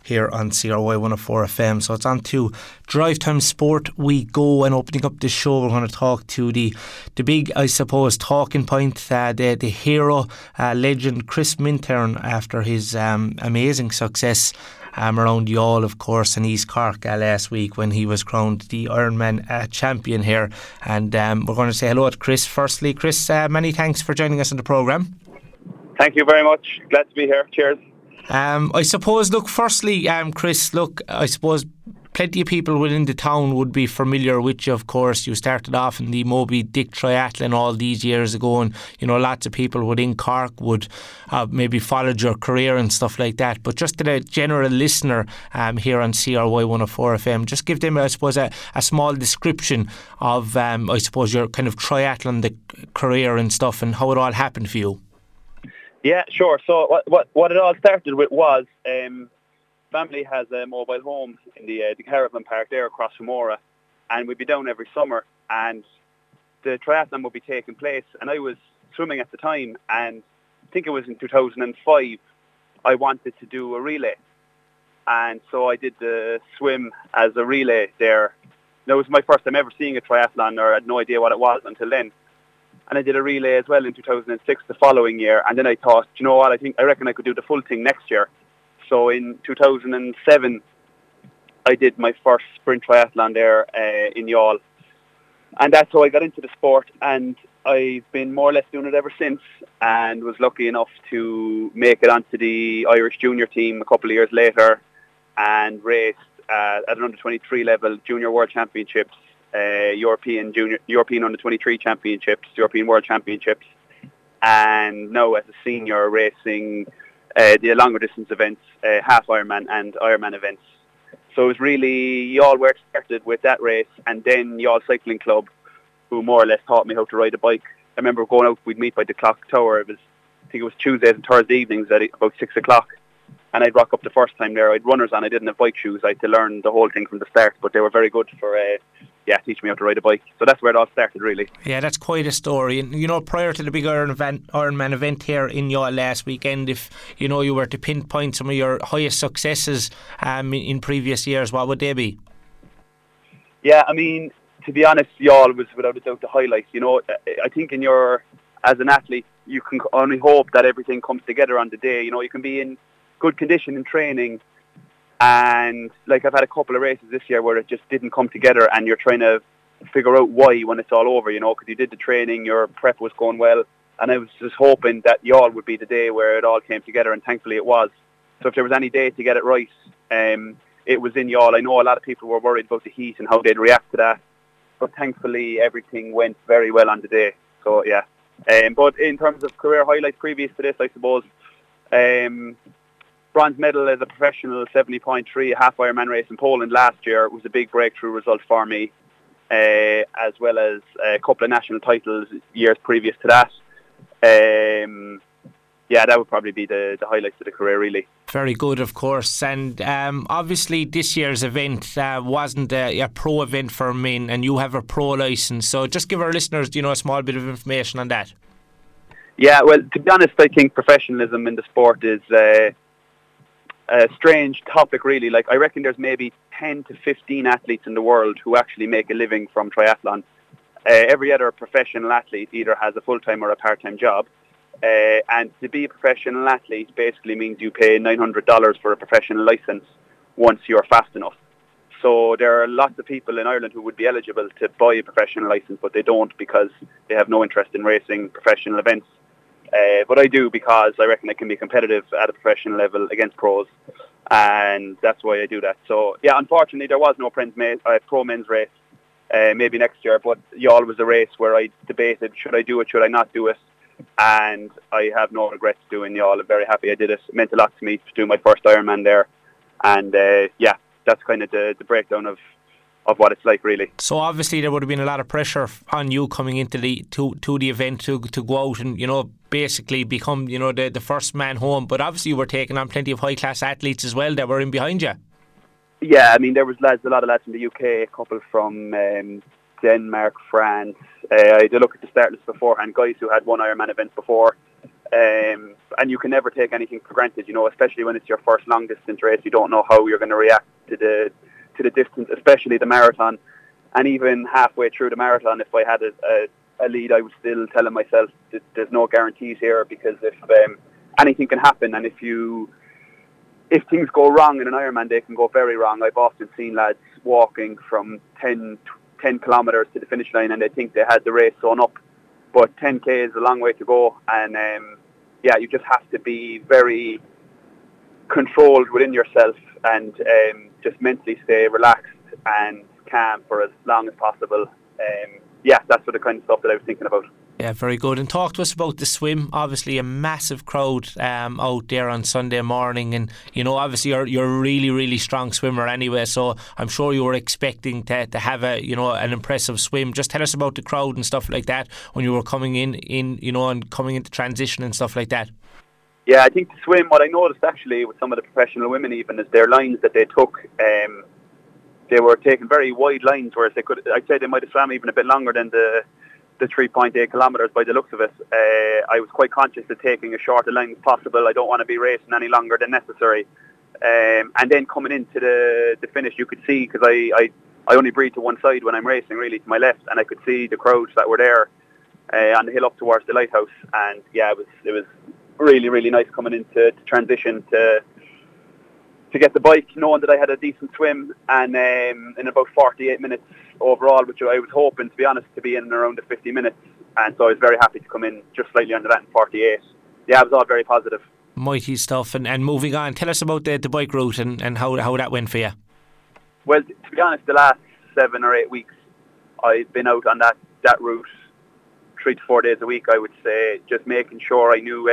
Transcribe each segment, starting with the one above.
here on CRY 104 FM. So it's on to Drive Time Sport we go, and opening up this show we're going to talk to the big, I suppose, talking point, the hero, legend Chris Minturn, after his amazing success around Youghal, of course, in East Cork last week when he was crowned the Ironman champion here. And we're going to say hello to Chris. Firstly, Chris, many thanks for joining us on the programme. Thank you very much. Glad to be here. Cheers. I suppose, look, firstly, Chris, I suppose plenty of people within the town would be familiar with you, of course. You started off in the Moby Dick Triathlon all these years ago, and, lots of people within Cork would have maybe followed your career and stuff like that. But just to the general listener here on CRY 104 FM, just give them, I suppose, a small description of, I suppose, your kind of triathlon career and stuff and how it all happened for you. Yeah, sure. So what it all started with was family has a mobile home in the caravan park there across from Mora, and we'd be down every summer, and the triathlon would be taking place, and I was swimming at the time, and I think it was in 2005 I wanted to do a relay, and so I did the swim as a relay there. That was my first time ever seeing a triathlon, or I had no idea what it was until then. And I did a relay as well in 2006 the following year, and then I thought, you know what, I reckon I could do the full thing next year. So in 2007, I did my first sprint triathlon there in Youghal. And that's how I got into the sport. And I've been more or less doing it ever since, and was lucky enough to make it onto the Irish junior team a couple of years later, and raced at an under-23 level, Junior World Championships, European under-23 Championships, European World Championships, and now as a senior racing the longer distance events, half Ironman and Ironman events. So it was really Youghal where it started with that race, and then Youghal Cycling Club, who more or less taught me how to ride a bike. I remember going out, we'd meet by the clock tower. I think it was Tuesdays and Thursday evenings at about 6 o'clock, and I'd rock up the first time there. I had runners on, I didn't have bike shoes. I had to learn the whole thing from the start, but they were very good for teach me how to ride a bike. So that's where it all started, really. Yeah, that's quite a story. And, prior to the big Ironman event here in Youghal last weekend, if, you were to pinpoint some of your highest successes in previous years, what would they be? Yeah, I mean, to be honest, Youghal was without a doubt the highlight. I think as an athlete, you can only hope that everything comes together on the day. You can be in good condition in training, and I've had a couple of races this year where it just didn't come together, and you're trying to figure out why when it's all over, because you did the training, your prep was going well, and I was just hoping that Youghal would be the day where it all came together, and thankfully it was. So if there was any day to get it right, it was in Youghal. I know a lot of people were worried about the heat and how they'd react to that, but thankfully everything went very well on the day. So yeah. But in terms of career highlights previous to this, I suppose, bronze medal as a professional 70.3 half Ironman race in Poland last year was a big breakthrough result for me, as well as a couple of national titles years previous to that. That would probably be the highlights of the career, really. Very good, of course. And obviously this year's event wasn't a pro event for men, and you have a pro licence. So just give our listeners, a small bit of information on that. Yeah, well, to be honest, I think professionalism in the sport is a strange topic, really. I reckon there's maybe 10 to 15 athletes in the world who actually make a living from triathlon. Every other professional athlete either has a full-time or a part-time job. And to be a professional athlete basically means you pay $900 for a professional license once you're fast enough. So there are lots of people in Ireland who would be eligible to buy a professional license, but they don't because they have no interest in racing professional events. But I do, because I reckon I can be competitive at a professional level against pros, and that's why I do that. So yeah, unfortunately there was no pro men's race, maybe next year, but Youghal was a race where I debated, should I do it, should I not do it, and I have no regrets doing Youghal. I'm very happy I did it. It meant a lot to me to do my first Ironman there, and that's kind of the breakdown of what it's like, really. So obviously there would have been a lot of pressure on you coming into the event to go out and basically become the first man home, but obviously you were taking on plenty of high class athletes as well that were in behind you. Yeah, I mean there was a lot of lads from the UK, a couple from Denmark, France. I had a look at the start list beforehand, guys who had won Ironman events before. And you can never take anything for granted, especially when it's your first long distance race. You don't know how you're going to react to the distance, especially the marathon. And even halfway through the marathon, if I had a lead, I was still telling myself that there's no guarantees here, because if anything can happen, and if things go wrong in an Ironman, they can go very wrong. I've often seen lads walking from 10 kilometres to the finish line, and they think they had the race sewn up. But 10K is a long way to go, and you just have to be very controlled within yourself and just mentally stay relaxed and calm for as long as possible. That's the kind of stuff that I was thinking about. Yeah, very good. And talk to us about the swim. Obviously a massive crowd out there on Sunday morning, and obviously you're a really, really strong swimmer anyway, so I'm sure you were expecting to have an impressive swim. Just tell us about the crowd and stuff like that when you were coming in and coming into transition and stuff like that. Yeah, I think the swim, what I noticed actually with some of the professional women even, is their lines that they took. They were taking very wide lines, whereas I'd say they might have swam even a bit longer than the 3.8 kilometres by the looks of it. I was quite conscious of taking as short a line as possible. I don't want to be racing any longer than necessary. And then coming into the finish, you could see, because I only breathe to one side when I'm racing, really, to my left, and I could see the crowds that were there on the hill up towards the lighthouse. And it was really, really nice coming into transition to get the bike, knowing that I had a decent swim, and in about 48 minutes overall, which I was hoping, to be honest, to be in around the 50 minutes. And so I was very happy to come in just slightly under that in 48. Yeah, it was all very positive. Mighty stuff. And moving on, tell us about the bike route and how that went for you. Well, to be honest, the last 7 or 8 weeks, I've been out on that route 3 to 4 days a week, I would say, just making sure I knew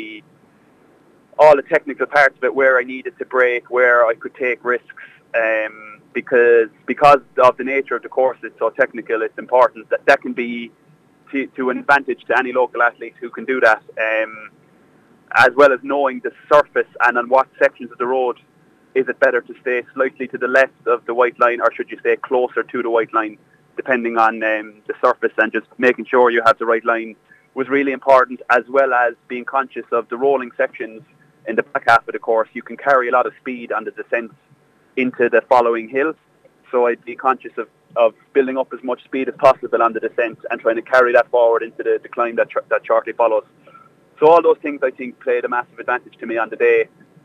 all the technical parts of it, where I needed to brake, where I could take risks, because of the nature of the course, it's so technical. It's important that can be to an advantage to any local athlete who can do that, as well as knowing the surface and on what sections of the road is it better to stay slightly to the left of the white line, or should you stay closer to the white line, depending on the surface, and just making sure you have the right line was really important, as well as being conscious of the rolling sections in the back half of the course. You can carry a lot of speed on the descent into the following hill, so I'd be conscious of building up as much speed as possible on the descent and trying to carry that forward into the climb that shortly follows. So all those things, I think, played a massive advantage to me on the day,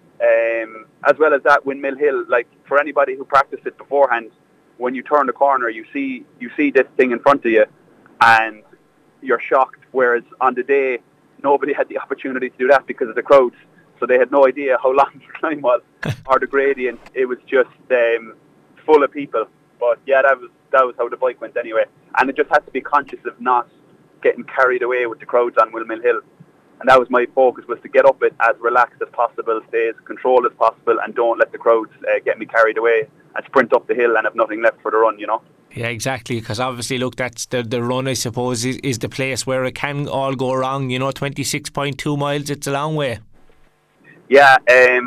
as well as that Windmill Hill. Like, for anybody who practiced it beforehand, when you turn the corner, you see this thing in front of you and you're shocked, whereas on the day nobody had the opportunity to do that because of the crowds. So they had no idea how long the climb was or the gradient. It was just full of people. But yeah, that was how the bike went anyway. And it just had to be conscious of not getting carried away with the crowds on Windmill Hill. And that was my focus, was to get up it as relaxed as possible, stay as controlled as possible, and don't let the crowds get me carried away and sprint up the hill and have nothing left for the run, Yeah, exactly, because obviously, look, that's the run, I suppose, is the place where it can all go wrong. 26.2 miles, it's a long way. Yeah,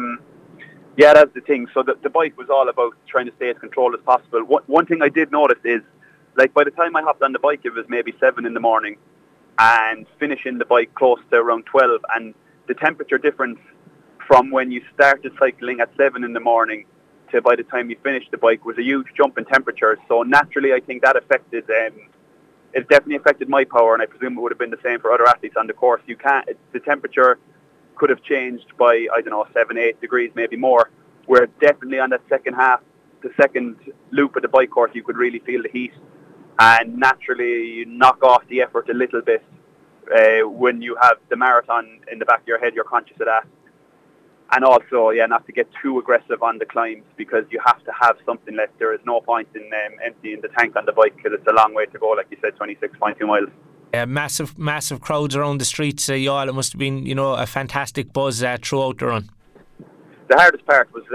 that's the thing. So the bike was all about trying to stay as controlled as possible. One thing I did notice is, like, by the time I hopped on the bike, it was maybe 7 in the morning, and finishing the bike close to around 12. And the temperature difference from when you started cycling at 7 in the morning to by the time you finished the bike was a huge jump in temperature. So naturally, I think that affected. It definitely affected my power, and I presume it would have been the same for other athletes on the course. The temperature could have changed by, 7-8 degrees, maybe more, where definitely on that second half, the second loop of the bike course, you could really feel the heat, and naturally you knock off the effort a little bit. When you have the marathon in the back of your head, you're conscious of that. And also, not to get too aggressive on the climbs, because you have to have something left. There is no point in emptying the tank on the bike, because it's a long way to go, like you said, 26.2 miles. Massive crowds around the streets, y'all. It must have been, a fantastic buzz throughout the run. The hardest part was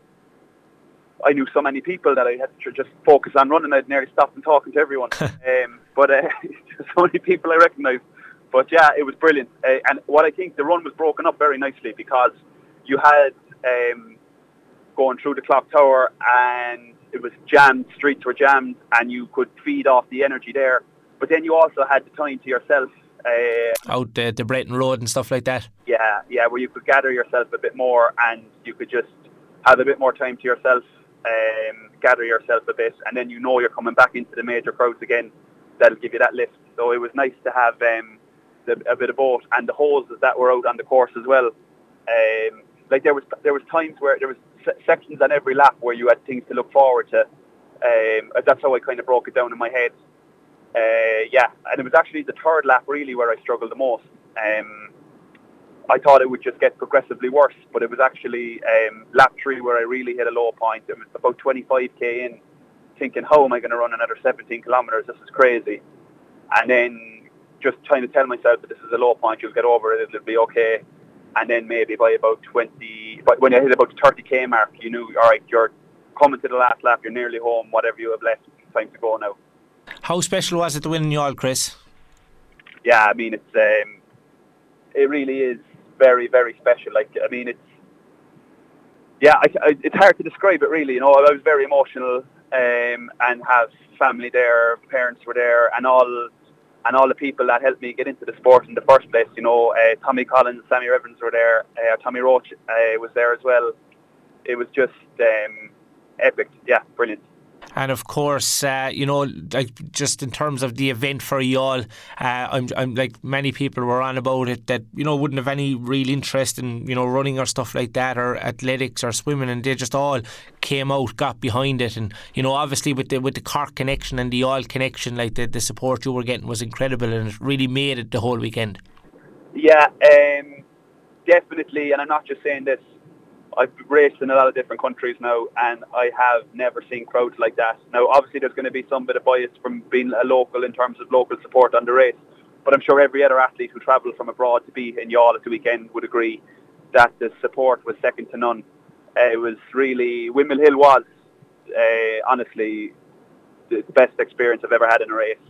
I knew so many people that I had to just focus on running. I'd nearly stopped and talking to everyone. But so many people I recognised. But yeah, it was brilliant. And what I think, the run was broken up very nicely, because you had going through the clock tower, and it was jammed, streets were jammed, and you could feed off the energy there. But then you also had the time to yourself Out the Bretton Road and stuff like that. Yeah, where you could gather yourself a bit more and you could just have a bit more time to yourself, gather yourself a bit, and then you're coming back into the major crowds again. That'll give you that lift. So it was nice to have a bit of both, and the hoses that were out on the course as well. Like there was times where there was sections on every lap where you had things to look forward to. That's how I kind of broke it down in my head. And it was actually the third lap really where I struggled the most. I thought it would just get progressively worse, but it was actually lap 3 where I really hit a low point. It was about 25k in, thinking, how am I going to run another 17 kilometres? This is crazy. And then just trying to tell myself that this is a low point, you'll get over it, it'll be okay. And then maybe by about when I hit about the 30k mark, you knew, all right, you're coming to the last lap, you're nearly home, whatever you have left, it's time to go now. How special was it to win in Youghal, Chris? Yeah, I mean, it really is very, very special. Like, I mean, it's hard to describe it really. I was very emotional and have family there, parents were there, and all the people that helped me get into the sport in the first place. Tommy Collins, Sammy Evans were there, Tommy Roach was there as well. It was just epic. Yeah, brilliant. And of course, like just in terms of the event for Youghal, I'm like many people were on about it that wouldn't have any real interest in running or stuff like that, or athletics or swimming, and they just all came out, got behind it, and obviously with the Cork connection and the Youghal connection, like the support you were getting was incredible, and it really made it the whole weekend. Yeah, definitely, and I'm not just saying this. I've raced in a lot of different countries now, and I have never seen crowds like that. Now, obviously, there's going to be some bit of bias from being a local in terms of local support on the race, but I'm sure every other athlete who travelled from abroad to be in Youghal at the weekend would agree that the support was second to none. It was really, Windmill Hill was, honestly, the best experience I've ever had in a race.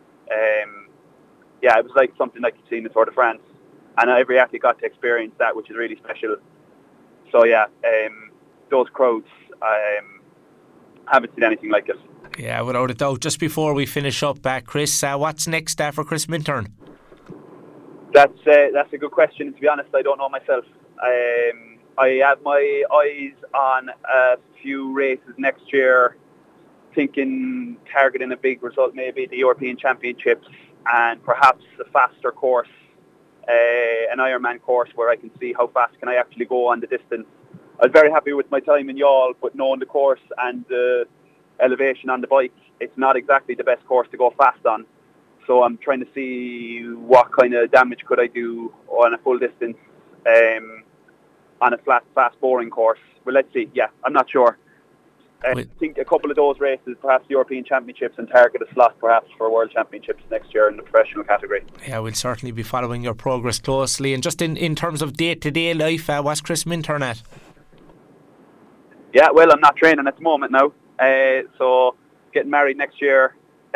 It was like something like you've seen in the Tour de France, and every athlete got to experience that, which is really special. So those crowds, haven't seen anything like it. Yeah, without a doubt. Just before we finish up, Chris, what's next for Chris Minturn? That's a good question. To be honest, I don't know myself. I have my eyes on a few races next year, targeting a big result, maybe the European Championships, and perhaps a faster course. An Ironman course where I can see how fast can I actually go on the distance. I was very happy with my time in Youghal, but knowing the course and the elevation on the bike, it's not exactly the best course to go fast on. So I'm trying to see what kind of damage could I do on a full distance on a flat, fast, boring course. Well, let's see. Yeah, I'm not sure. I think a couple of those races, perhaps European Championships, and target a slot perhaps for World Championships next year in the professional category. Yeah, we'll certainly be following your progress closely. And just in terms of day-to-day life, what's Chris Minturn at? Yeah, well, I'm not training at the moment now. So getting married next year.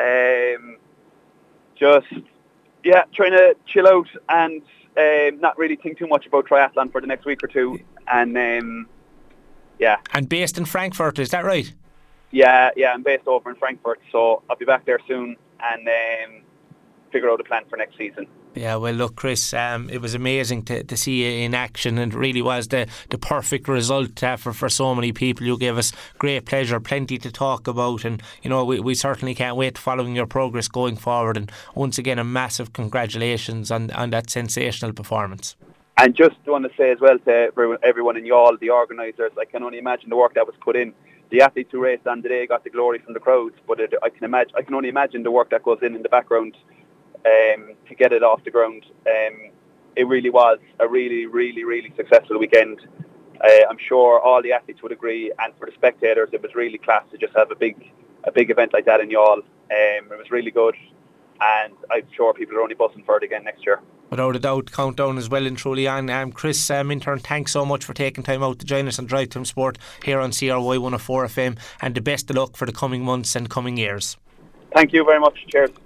Trying to chill out and not really think too much about triathlon for the next week or two. And And based in Frankfurt, is that right? Yeah, I'm based over in Frankfurt, so I'll be back there soon and figure out a plan for next season. Yeah, well, look, Chris, it was amazing to see you in action, and it really was the perfect result for so many people. You gave us great pleasure, plenty to talk about, and we certainly can't wait following your progress going forward. And once again, a massive congratulations on that sensational performance. And just want to say as well to everyone in Youghal, the organisers, I can only imagine the work that was put in. The athletes who raced on today got the glory from the crowds, but I can only imagine the work that goes in the background to get it off the ground. It really was a really, really, really successful weekend. I'm sure all the athletes would agree, and for the spectators, it was really class to just have a big event like that in Youghal. It was really good, and I'm sure people are only buzzing for it again next year. Without a doubt, countdown is well and truly on. Chris Minturn, thanks so much for taking time out to join us on Drive Time Sport here on CRY 104 FM, and the best of luck for the coming months and coming years. Thank you very much. Cheers.